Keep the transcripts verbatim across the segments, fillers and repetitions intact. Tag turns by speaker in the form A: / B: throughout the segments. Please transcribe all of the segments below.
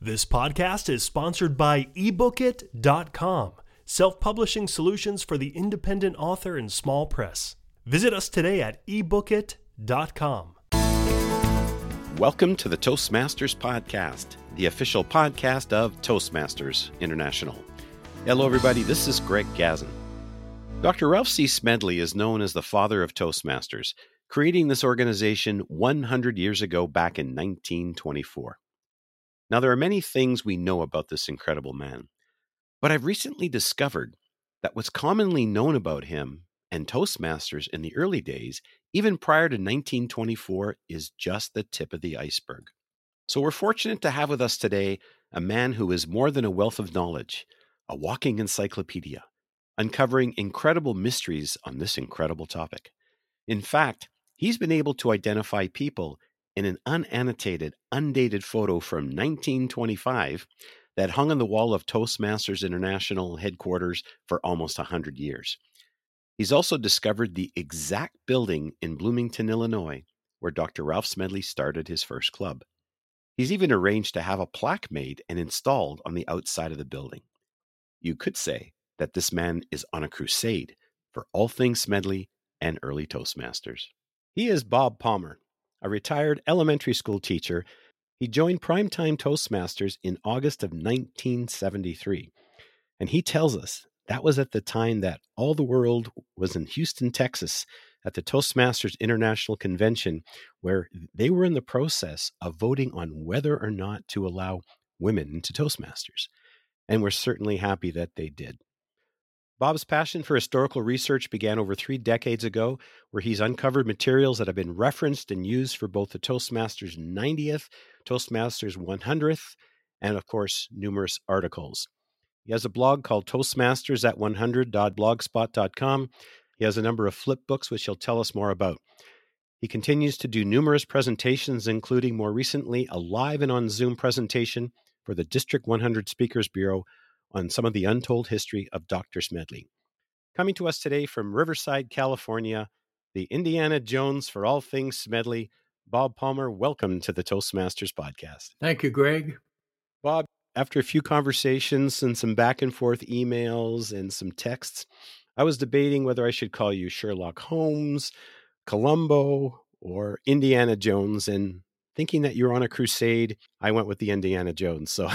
A: This podcast is sponsored by ebook it dot com, self-publishing solutions for the independent author and small press. Visit us today at ebook it dot com.
B: Welcome to the Toastmasters Podcast, the official podcast of Toastmasters International. Hello, everybody. This is Greg Gazin. Doctor Ralph C. Smedley is known as the father of Toastmasters, creating this organization one hundred years ago back in nineteen twenty-four. Now, there are many things we know about this incredible man, but I've recently discovered that what's commonly known about him and Toastmasters in the early days, even prior to nineteen twenty-four, is just the tip of the iceberg. So we're fortunate to have with us today a man who is more than a wealth of knowledge, a walking encyclopedia, uncovering incredible mysteries on this incredible topic. In fact, he's been able to identify people in an unannotated, undated photo from nineteen twenty-five that hung on the wall of Toastmasters International headquarters for almost one hundred years. He's also discovered the exact building in Bloomington, Illinois, where Doctor Ralph Smedley started his first club. He's even arranged to have a plaque made and installed on the outside of the building. You could say that this man is on a crusade for all things Smedley and early Toastmasters. He is Bob Palmer, a retired elementary school teacher. He joined Primetime Toastmasters in August of nineteen seventy-three. And he tells us that was at the time that all the world was in Houston, Texas, at the Toastmasters International Convention, where they were in the process of voting on whether or not to allow women into Toastmasters. And we're certainly happy that they did. Bob's passion for historical research began over three decades ago, where he's uncovered materials that have been referenced and used for both the Toastmasters ninetieth, Toastmasters one hundredth, and of course, numerous articles. He has a blog called Toastmasters at one hundred dot blogspot dot com. He has a number of flip books, which he'll tell us more about. He continues to do numerous presentations, including more recently a live and on Zoom presentation for the District one hundred Speakers Bureau on some of the untold history of Doctor Smedley. Coming to us today from Riverside, California, the Indiana Jones for all things Smedley, Bob Palmer. Welcome to the Toastmasters Podcast.
C: Thank you, Greg.
B: Bob, after a few conversations and some back and forth emails and some texts, I was debating whether I should call you Sherlock Holmes, Columbo, or Indiana Jones, and thinking that you're on a crusade, I went with the Indiana Jones. So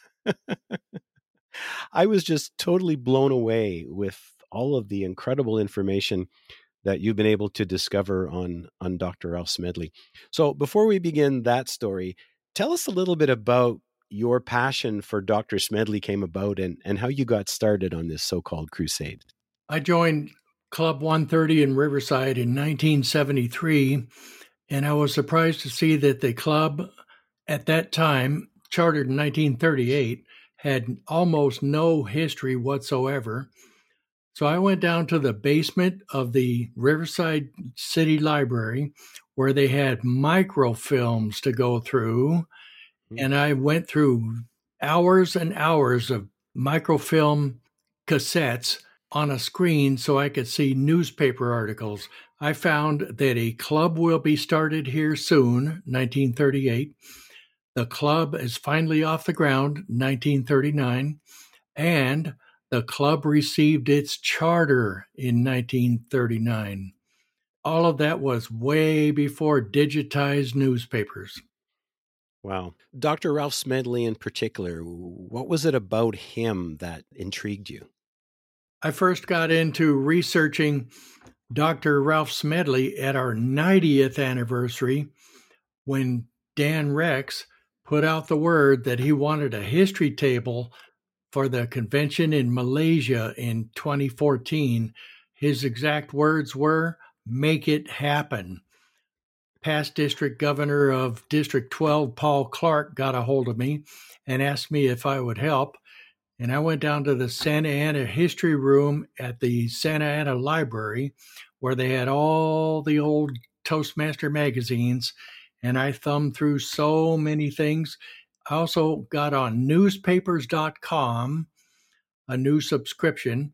B: I was just totally blown away with all of the incredible information that you've been able to discover on, on Doctor Ralph Smedley. So before we begin that story, tell us a little bit about your passion for Doctor Smedley came about and, and how you got started on this so-called crusade.
C: I joined Club one thirty in Riverside in nineteen seventy-three, and I was surprised to see that the club at that time, chartered in nineteen thirty-eight, had almost no history whatsoever. So I went down to the basement of the Riverside City Library where they had microfilms to go through. And I went through hours and hours of microfilm cassettes on a screen so I could see newspaper articles. I found that a club will be started here soon, nineteen thirty-eight. The club is finally off the ground, nineteen thirty-nine, and the club received its charter in nineteen thirty-nine. All of that was way before digitized newspapers.
B: Wow. Doctor Ralph Smedley in particular, what was it about him that intrigued you?
C: I first got into researching Doctor Ralph Smedley at our ninetieth anniversary when Dan Rex put out the word that he wanted a history table for the convention in Malaysia in twenty fourteen. His exact words were, "Make it happen." Past district governor of District twelve, Paul Clark, got a hold of me and asked me if I would help. And I went down to the Santa Ana History Room at the Santa Ana Library, where they had all the old Toastmaster magazines, and I thumbed through so many things. I also got on newspapers dot com, a new subscription,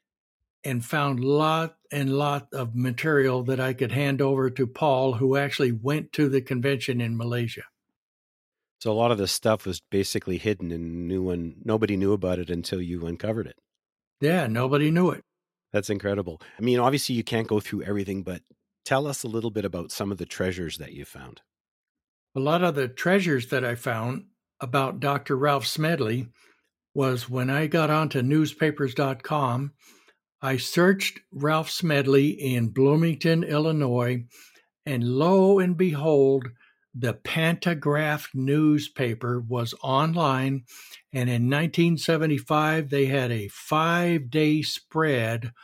C: and found lot and lot of material that I could hand over to Paul, who actually went to the convention in Malaysia.
B: So a lot of this stuff was basically hidden and no one, nobody knew about it until you uncovered it.
C: Yeah, nobody knew it.
B: That's incredible. I mean, obviously you can't go through everything, but tell us a little bit about some of the treasures that you found.
C: A lot of the treasures that I found about Doctor Ralph Smedley was when I got onto newspapers dot com, I searched Ralph Smedley in Bloomington, Illinois, and lo and behold, the Pantagraph newspaper was online, and in nineteen seventy-five, they had a five-day spread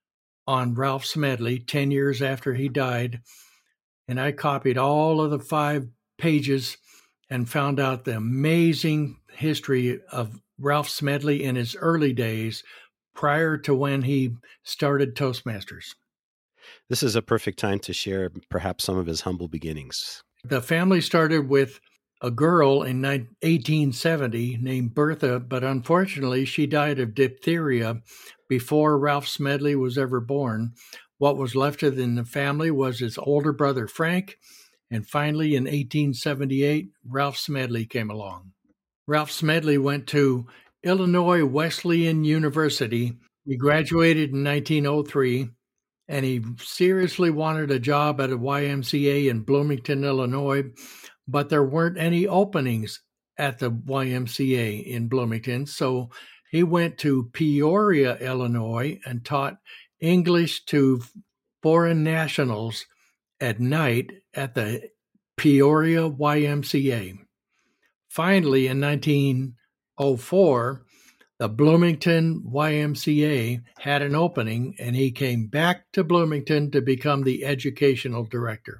C: on Ralph Smedley, ten years after he died, and I copied all of the five pages and found out the amazing history of Ralph Smedley in his early days prior to when he started Toastmasters.
B: This is a perfect time to share perhaps some of his humble beginnings.
C: The family started with a girl in eighteen seventy named Bertha, but unfortunately she died of diphtheria before Ralph Smedley was ever born. What was left in the family was his older brother Frank, and finally in eighteen seventy-eight, Ralph Smedley came along. Ralph Smedley went to Illinois Wesleyan University. He graduated in nineteen oh three, and he seriously wanted a job at a Y M C A in Bloomington, Illinois, but there weren't any openings at the Y M C A in Bloomington, so he went to Peoria, Illinois, and taught English to foreign nationals at night at the Peoria Y M C A. Finally, in nineteen oh four, the Bloomington Y M C A had an opening, and he came back to Bloomington to become the educational director.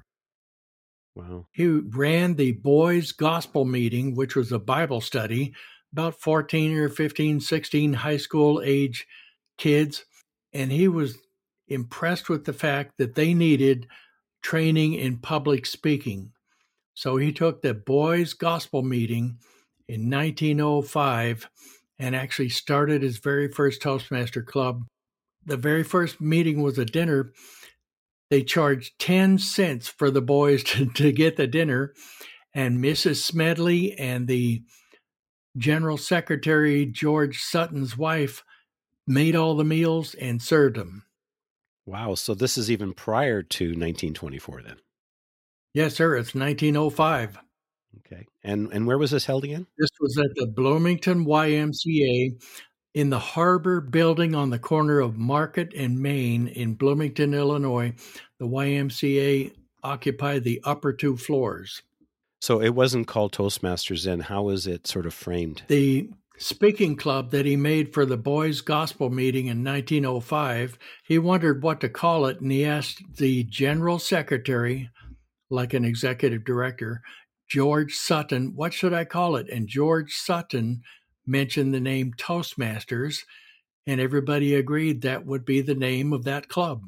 B: Wow.
C: He ran the boys' gospel meeting, which was a Bible study, about fourteen or fifteen, sixteen high school age kids, and he was impressed with the fact that they needed training in public speaking. So he took the boys' gospel meeting in nineteen oh five and actually started his very first Toastmaster club. The very first meeting was a dinner. They charged ten cents for the boys to, to get the dinner, and Missus Smedley and the General Secretary, George Sutton's wife, made all the meals and served them.
B: Wow. So this is even prior to nineteen twenty-four then?
C: Yes, sir. It's nineteen oh five.
B: Okay. And and where was this held again?
C: This was at the Bloomington Y M C A in the Harbor Building on the corner of Market and Main in Bloomington, Illinois. The Y M C A occupied the upper two floors.
B: So it wasn't called Toastmasters then. How was it sort of framed?
C: The speaking club that he made for the boys' gospel meeting in nineteen oh five, he wondered what to call it, and he asked the general secretary, like an executive director, George Sutton, what should I call it? And George Sutton mentioned the name Toastmasters, and everybody agreed that would be the name of that club.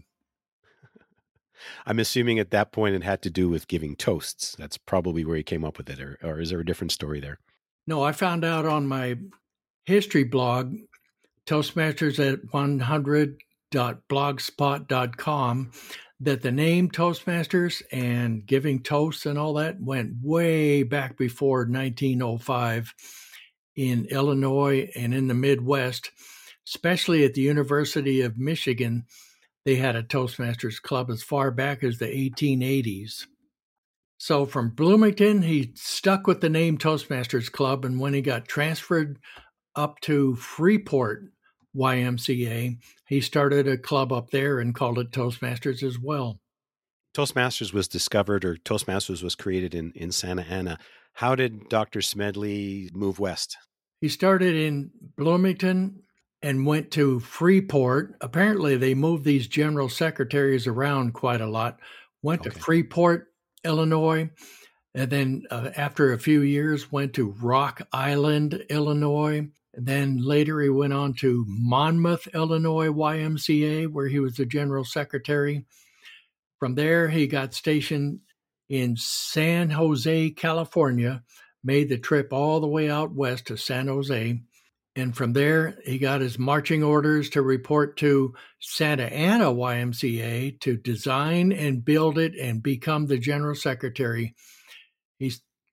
B: I'm assuming at that point it had to do with giving toasts. That's probably where he came up with it, or, or is there a different story there?
C: No, I found out on my history blog, Toastmasters at one hundred dot blogspot dot com, that the name Toastmasters and giving toasts and all that went way back before nineteen oh five in Illinois and in the Midwest, especially at the University of Michigan. They had a Toastmasters club as far back as the eighteen eighties. So from Bloomington, he stuck with the name Toastmasters Club, and when he got transferred up to Freeport Y M C A, he started a club up there and called it Toastmasters as well.
B: Toastmasters was discovered, or Toastmasters was created in, in Santa Ana. How did Doctor Smedley move west?
C: He started in Bloomington and went to Freeport. Apparently, they moved these general secretaries around quite a lot. Went
B: Okay.
C: to Freeport, Illinois, and then uh, after a few years went to Rock Island, Illinois. And then later he went on to Monmouth, Illinois Y M C A, where he was the general secretary. From there, he got stationed in San Jose, California, made the trip all the way out west to San Jose. And from there, he got his marching orders to report to Santa Ana Y M C A to design and build it and become the general secretary. He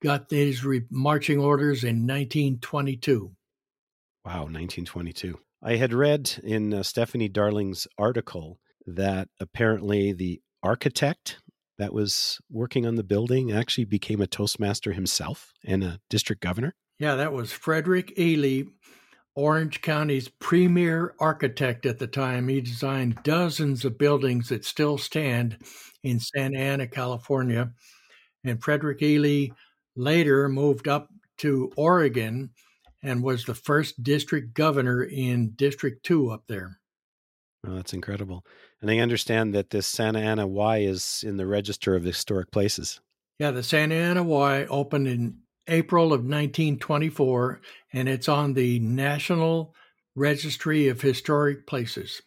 C: got these re- marching orders in nineteen twenty-two.
B: Wow, nineteen twenty-two. I had read in uh, Stephanie Darling's article that apparently the architect that was working on the building actually became a Toastmaster himself and a district governor.
C: Yeah, that was Frederick Ely, Orange County's premier architect at the time. He designed dozens of buildings that still stand in Santa Ana, California. And Frederick Ely later moved up to Oregon and was the first district governor in District two up there.
B: Oh, that's incredible. And I understand that this Santa Ana Y is in the Register of Historic Places.
C: Yeah, the Santa Ana Y opened in April of nineteen twenty-four, and it's on the National Registry of Historic Places.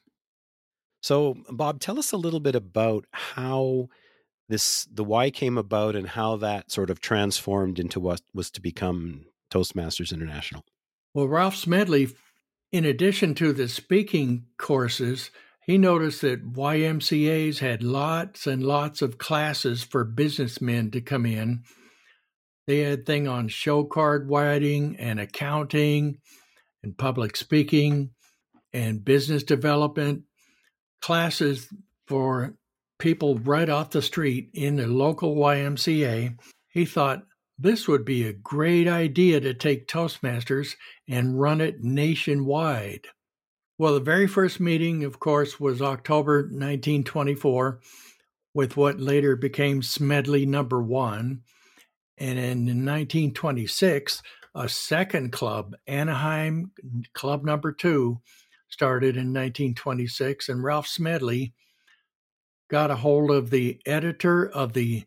B: So, Bob, tell us a little bit about how this the Y came about and how that sort of transformed into what was to become Toastmasters International.
C: Well, Ralph Smedley, in addition to the speaking courses, he noticed that Y M C As had lots and lots of classes for businessmen to come in. They had thing on show card writing and accounting and public speaking and business development, classes for people right off the street in the local Y M C A. He thought this would be a great idea to take Toastmasters and run it nationwide. Well, the very first meeting, of course, was October nineteen twenty-four with what later became Smedley Number One. And in nineteen twenty-six, a second club, Anaheim Club Number Two, started in nineteen twenty-six, and Ralph Smedley got a hold of the editor of the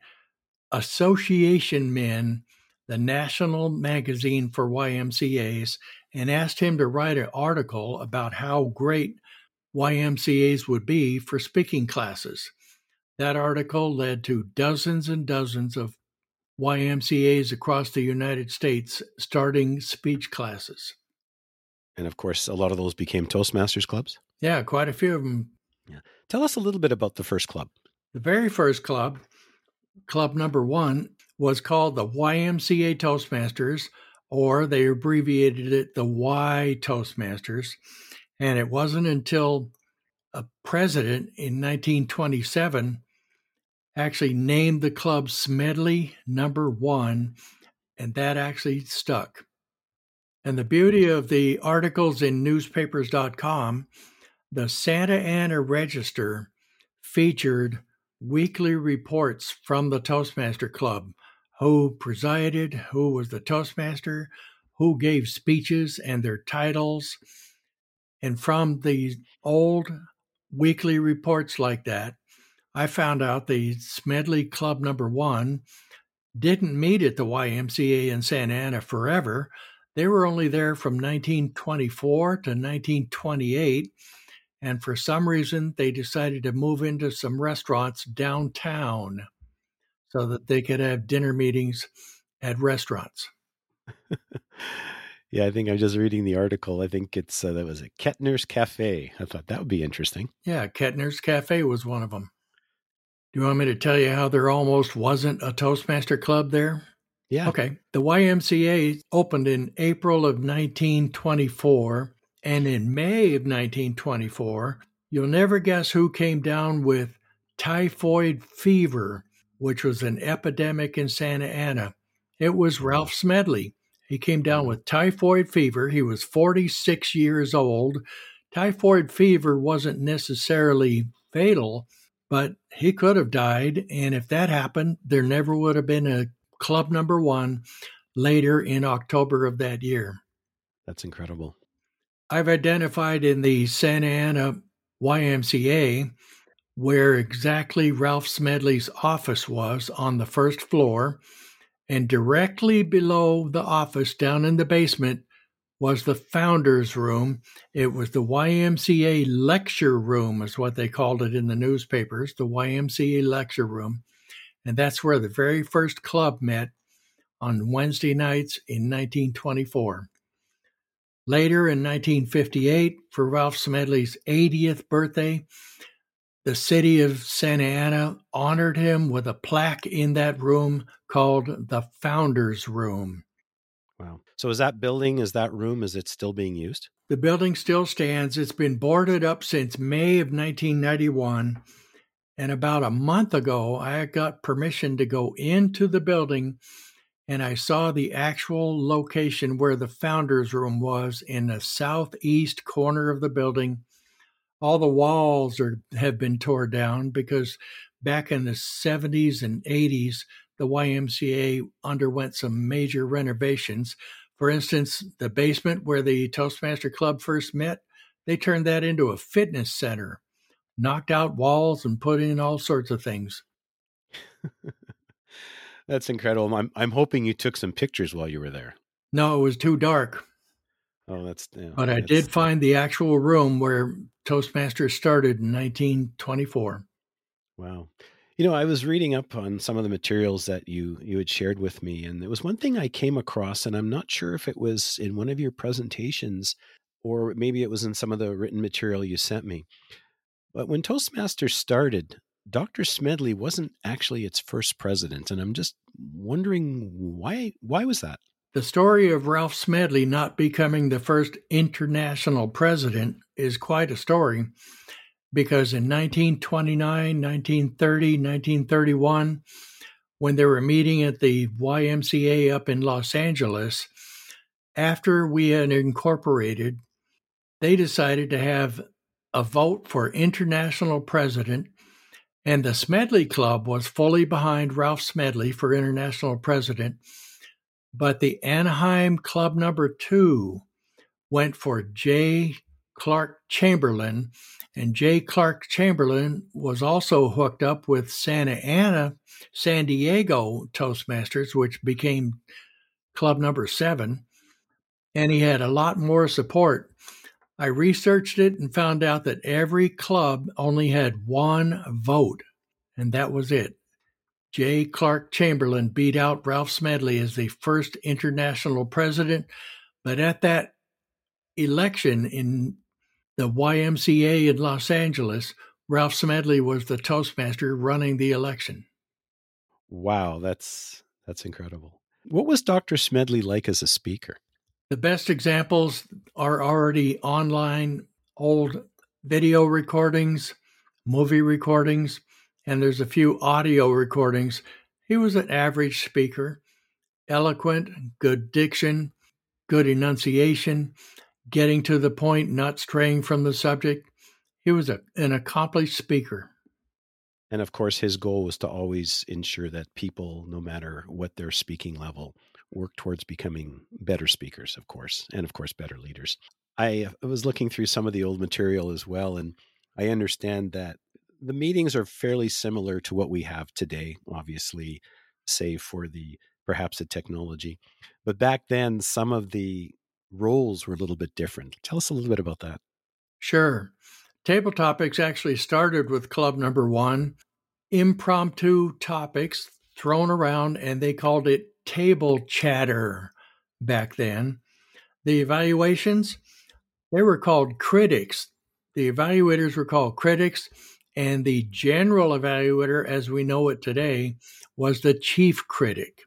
C: Association Men, the national magazine for Y M C As, and asked him to write an article about how great Y M C As would be for speaking classes. That article led to dozens and dozens of Y M C As across the United States starting speech classes.
B: And of course, a lot of those became Toastmasters clubs.
C: Yeah, quite a few of them.
B: Yeah. Tell us a little bit about the first club.
C: The very first club, Club Number One, was called the Y M C A Toastmasters, or they abbreviated it the Y Toastmasters. And it wasn't until a president in nineteen twenty-seven actually named the club Smedley Number One, and that actually stuck. And the beauty of the articles in newspapers dot com, the Santa Ana Register featured weekly reports from the Toastmaster Club, who presided, who was the Toastmaster, who gave speeches and their titles. And from the old weekly reports like that, I found out the Smedley Club Number One didn't meet at the Y M C A in Santa Ana forever. They were only there from nineteen twenty-four to nineteen twenty-eight, and for some reason, they decided to move into some restaurants downtown so that they could have dinner meetings at restaurants.
B: Yeah, I think I'm just reading the article. I think it's, uh, that was a Kettner's Cafe. I thought that would be interesting.
C: Yeah, Kettner's Cafe was one of them. Do you want me to tell you how there almost wasn't a Toastmaster club there?
B: Yeah.
C: Okay. The Y M C A opened in April of nineteen twenty-four, and in May of nineteen twenty-four, you'll never guess who came down with typhoid fever, which was an epidemic in Santa Ana. It was Ralph Smedley. He came down with typhoid fever. He was forty-six years old. Typhoid fever wasn't necessarily fatal, but he could have died. And if that happened, there never would have been a Club Number One later in October of that year.
B: That's incredible.
C: I've identified in the Santa Ana Y M C A where exactly Ralph Smedley's office was on the first floor, and directly below the office down in the basement was the founder's room. It was the Y M C A lecture room is what they called it in the newspapers, the Y M C A lecture room. And that's where the very first club met on Wednesday nights in nineteen twenty-four. Later in nineteen fifty-eight, for Ralph Smedley's eightieth birthday, The city of Santa Ana honored him with a plaque in that room called the Founders Room.
B: Wow. So is that building, is that room, is it still being used?
C: The building still stands. It's been boarded up since May of nineteen ninety-one. And about a month ago, I got permission to go into the building, and I saw the actual location where the Founders Room was in the southeast corner of the building. All the walls are have been torn down because back in the seventies and eighties, the Y M C A underwent some major renovations. For instance, the basement where the Toastmaster Club first met, they turned that into a fitness center, knocked out walls and put in all sorts of things.
B: That's incredible. I'm I'm hoping you took some pictures while you were there.
C: No, it was too dark.
B: Oh, that's. Yeah,
C: but I
B: that's,
C: did find the actual room where Toastmasters started in nineteen twenty-four.
B: Wow. You know, I was reading up on some of the materials that you you had shared with me, and there was one thing I came across, and I'm not sure if it was in one of your presentations or maybe it was in some of the written material you sent me. But when Toastmasters started, Doctor Smedley wasn't actually its first president, and I'm just wondering why why was that?
C: The story of Ralph Smedley not becoming the first international president is quite a story, because in nineteen twenty-nine, nineteen thirty, nineteen thirty-one, when they were meeting at the Y M C A up in Los Angeles, after we had incorporated, they decided to have a vote for international president, and the Smedley Club was fully behind Ralph Smedley for international president. But the Anaheim Club number two went for J. Clark Chamberlain, and J. Clark Chamberlain was also hooked up with Santa Ana, San Diego Toastmasters, which became Club number seven, and he had a lot more support. I researched it and found out that every club only had one vote, and that was it. J. Clark Chamberlain beat out Ralph Smedley as the first international president, but at that election in the Y M C A in Los Angeles, Ralph Smedley was the Toastmaster running the election.
B: Wow, that's that's incredible. What was Doctor Smedley like as a speaker?
C: The best examples are already online, old video recordings, movie recordings, and there's a few audio recordings. He was an average speaker, eloquent, good diction, good enunciation, getting to the point, not straying from the subject. He was a, an accomplished speaker.
B: And of course, his goal was to always ensure that people, no matter what their speaking level, work towards becoming better speakers, of course, and of course, better leaders. I was looking through some of the old material as well, and I understand that the meetings are fairly similar to what we have today, obviously, save for the perhaps the technology. But back then, some of the roles were a little bit different. Tell us a little bit about that.
C: Sure. Table topics actually started with club number one, impromptu topics thrown around, and they called it table chatter back then. The evaluations, they were called critics. The evaluators were called critics, and the general evaluator, as we know it today, was the chief critic.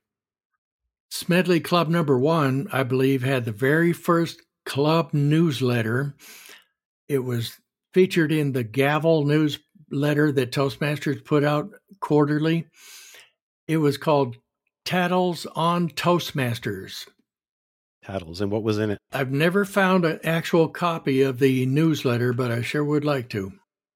C: Smedley Club number one, I believe, had the very first club newsletter. It was featured in the Gavel newsletter that Toastmasters put out quarterly. It was called Tattles on Toastmasters.
B: Tattles, and what was in it?
C: I've never found an actual copy of the newsletter, but I sure would like to.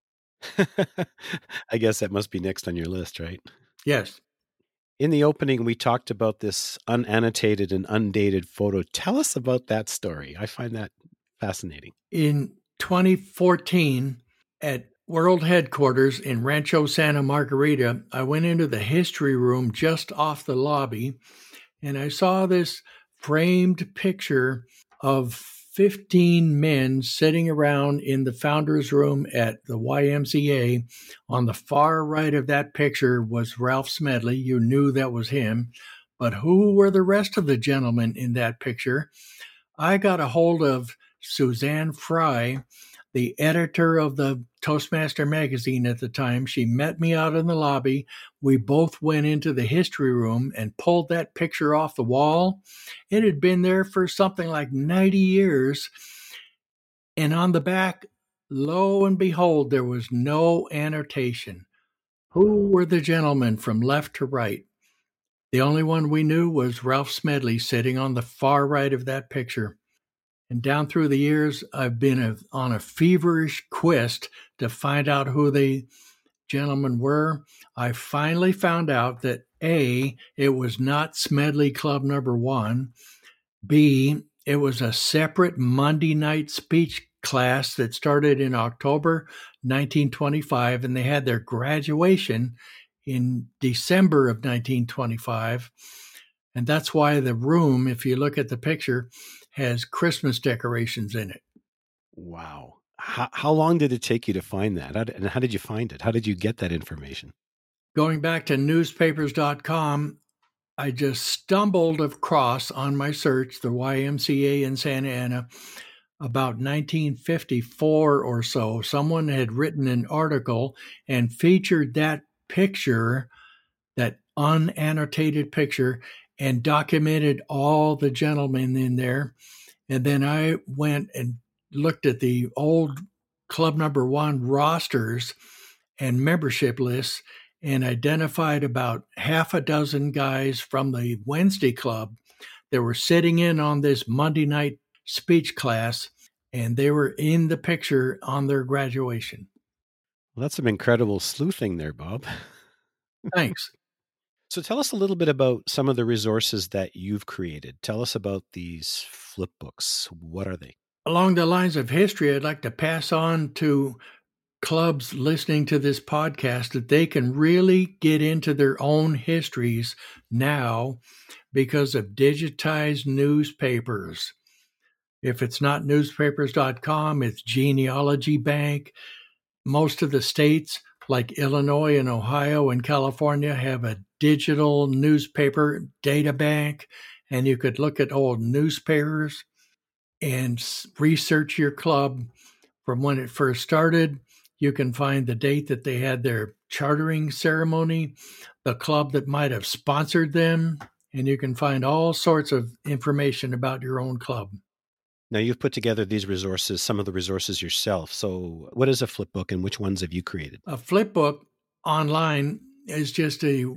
B: I guess that must be next on your list, right?
C: Yes.
B: In the opening, we talked about this unannotated and undated photo. Tell us about that story. I find that fascinating.
C: In twenty fourteen, at World Headquarters in Rancho Santa Margarita, I went into the history room just off the lobby, and I saw this framed picture of fifteen men sitting around in the founder's room at the Y M C A. On the far right of that picture was Ralph Smedley. You knew that was him. But who were the rest of the gentlemen in that picture? I got a hold of Suzanne Fry, the editor of the Toastmaster magazine at the time. She met me out in the lobby. We both went into the history room and pulled that picture off the wall. It had been there for something like ninety years. And on the back, lo and behold, there was no annotation. Who were the gentlemen from left to right? The only one we knew was Ralph Smedley sitting on the far right of that picture. And down through the years, I've been a, on a feverish quest to find out who the gentlemen were. I finally found out that A, it was not Smedley Club number one. B, it was a separate Monday night speech class that started in October nineteen twenty-five, and they had their graduation in December of nineteen twenty-five. And that's why the room, if you look at the picture, has Christmas decorations in it.
B: Wow. How, how long did it take you to find that? How did, and how did you find it? How did you get that information?
C: Going back to newspapers dot com, I just stumbled across on my search the Y M C A in Santa Ana about nineteen fifty-four or so. Someone had written an article and featured that picture, that unannotated picture, and documented all the gentlemen in there. And then I went and looked at the old Club Number One rosters and membership lists and identified about half a dozen guys from the Wednesday Club that were sitting in on this Monday night speech class, and they were in the picture on their graduation.
B: Well, that's some incredible sleuthing there, Bob.
C: Thanks.
B: So tell us a little bit about some of the resources that you've created. Tell us about these flip books. What are they?
C: Along the lines of history, I'd like to pass on to clubs listening to this podcast that they can really get into their own histories now because of digitized newspapers. If it's not newspapers dot com, it's Genealogy Bank. Most of the states, like Illinois and Ohio and California, have a digital newspaper data bank, and you could look at old newspapers and research your club from when it first started. You can find the date that they had their chartering ceremony, the club that might have sponsored them, and you can find all sorts of information about your own club.
B: Now, you've put together these resources, some of the resources yourself. So what is a flip book and which ones have you created?
C: A flip book online is just a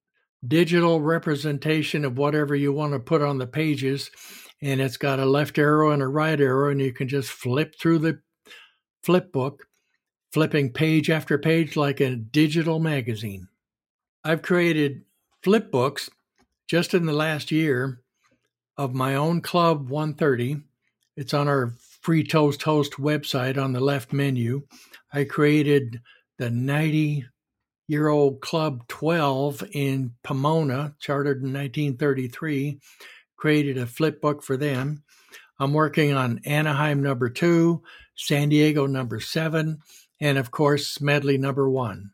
C: digital representation of whatever you want to put on the pages, and it's got a left arrow and a right arrow, and you can just flip through the flip book, flipping page after page like a digital magazine. I've created flip books just in the last year of my own Club one thirty. It's on our Free Toast Host website on the left menu. I created the ninety-year-old Club twelve in Pomona, chartered in nineteen thirty-three, created a flip book for them. I'm working on Anaheim number two, San Diego number seven, and of course, Smedley number one.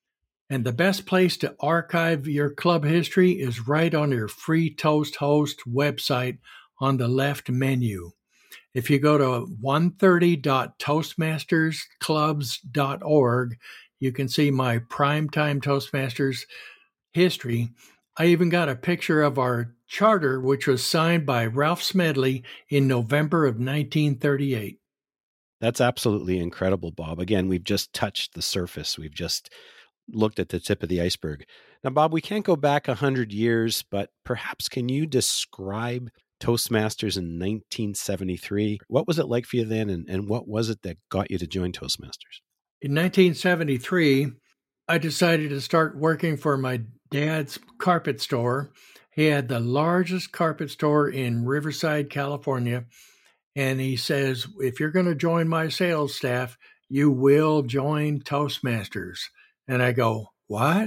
C: And the best place to archive your club history is right on your Free Toast Host website on the left menu. If you go to one thirty dot toastmasters clubs dot org, you can see my primetime Toastmasters history. I even got a picture of our charter, which was signed by Ralph Smedley in November of nineteen thirty-eight.
B: That's absolutely incredible, Bob. Again, we've just touched the surface. We've just looked at the tip of the iceberg. Now, Bob, we can't go back one hundred years, but perhaps can you describe Toastmasters in nineteen seventy-three? What was it like for you then, and, and what was it that got you to join Toastmasters?
C: In nineteen seventy-three, I decided to start working for my dad's carpet store. He had the largest carpet store in Riverside, California. And he says, if you're going to join my sales staff, you will join Toastmasters. And I go, what?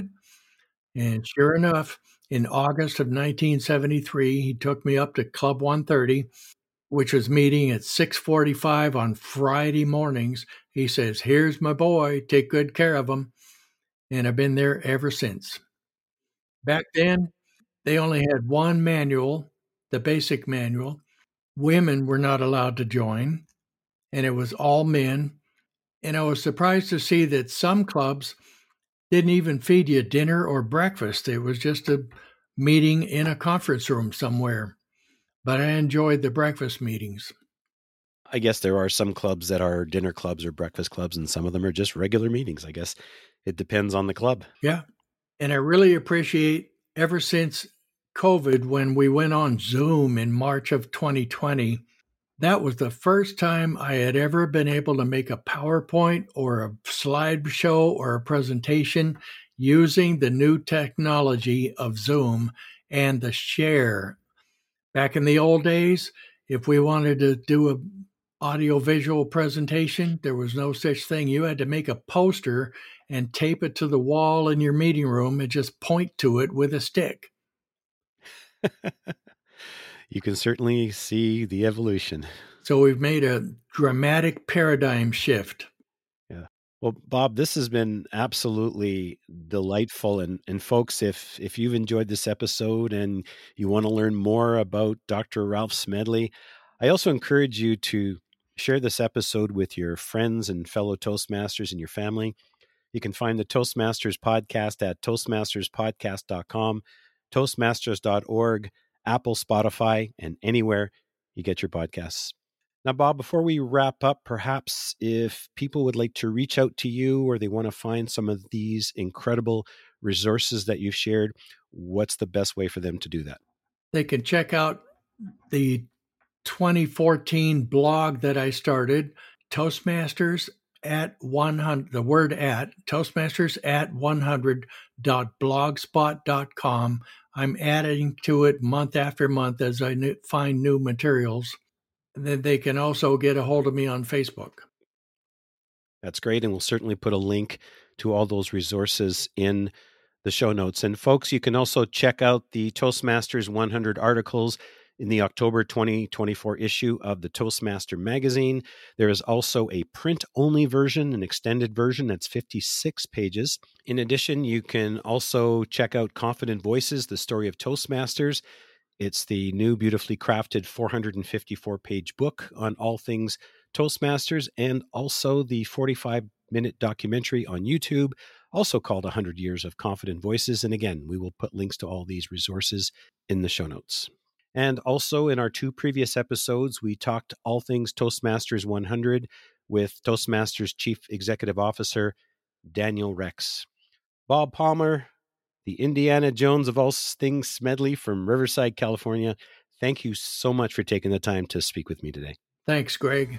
C: And sure enough, in August of nineteen seventy-three, he took me up to Club one thirty, which was meeting at six forty-five on Friday mornings. He says, here's my boy, take good care of him. And I've been there ever since. Back then, they only had one manual, the basic manual. Women were not allowed to join, and it was all men. And I was surprised to see that some clubs didn't even feed you dinner or breakfast. It was just a meeting in a conference room somewhere. But I enjoyed the breakfast meetings.
B: I guess there are some clubs that are dinner clubs or breakfast clubs, and some of them are just regular meetings. I guess it depends on the club.
C: Yeah. And I really appreciate, ever since COVID, when we went on Zoom in March of twenty twenty, that was the first time I had ever been able to make a PowerPoint or a slideshow or a presentation using the new technology of Zoom and the share. Back in the old days, if we wanted to do a audio-visual presentation, there was no such thing. You had to make a poster and tape it to the wall in your meeting room and just point to it with a stick.
B: You can certainly see the evolution.
C: So we've made a dramatic paradigm shift.
B: Yeah. Well, Bob, this has been absolutely delightful. And, and folks, if, if you've enjoyed this episode and you want to learn more about Doctor Ralph Smedley, I also encourage you to share this episode with your friends and fellow Toastmasters and your family. You can find the Toastmasters podcast at toastmasters podcast dot com, toastmasters dot org, Apple, Spotify, and anywhere you get your podcasts. Now, Bob, before we wrap up, perhaps if people would like to reach out to you or they want to find some of these incredible resources that you've shared, what's the best way for them to do that?
C: They can check out the twenty fourteen blog that I started, Toastmasters at one hundred, the word at, Toastmasters at one hundred dot blogspot dot com. I'm adding to it month after month as I new, find new materials. And then they can also get a hold of me on Facebook.
B: That's great. And we'll certainly put a link to all those resources in the show notes. And folks, you can also check out the Toastmasters one hundred articles in the October twenty twenty-four issue of the Toastmaster magazine. There is also a print-only version, an extended version that's fifty-six pages. In addition, you can also check out Confident Voices, the story of Toastmasters. It's the new, beautifully crafted four hundred fifty-four page book on all things Toastmasters, and also the forty-five minute documentary on YouTube, also called one hundred Years of Confident Voices. And again, we will put links to all these resources in the show notes. And also in our two previous episodes, we talked all things Toastmasters one hundred with Toastmasters Chief Executive Officer Daniel Rex. Bob Palmer, the Indiana Jones of all things Smedley from Riverside, California, thank you so much for taking the time to speak with me today.
C: Thanks, Greg.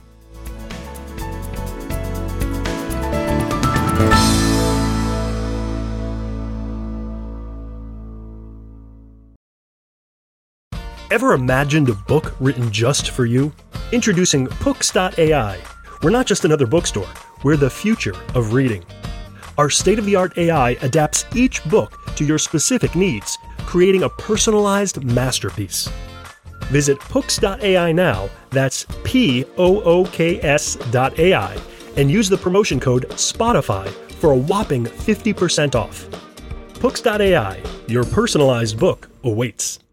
A: Ever imagined a book written just for you? Introducing Pooks dot A I. We're not just another bookstore, we're the future of reading. Our state-of-the-art A I adapts each book to your specific needs, creating a personalized masterpiece. Visit Pooks dot A I now, that's P O O K S dot A I, and use the promotion code Spotify for a whopping fifty percent off. Pooks dot A I, your personalized book awaits.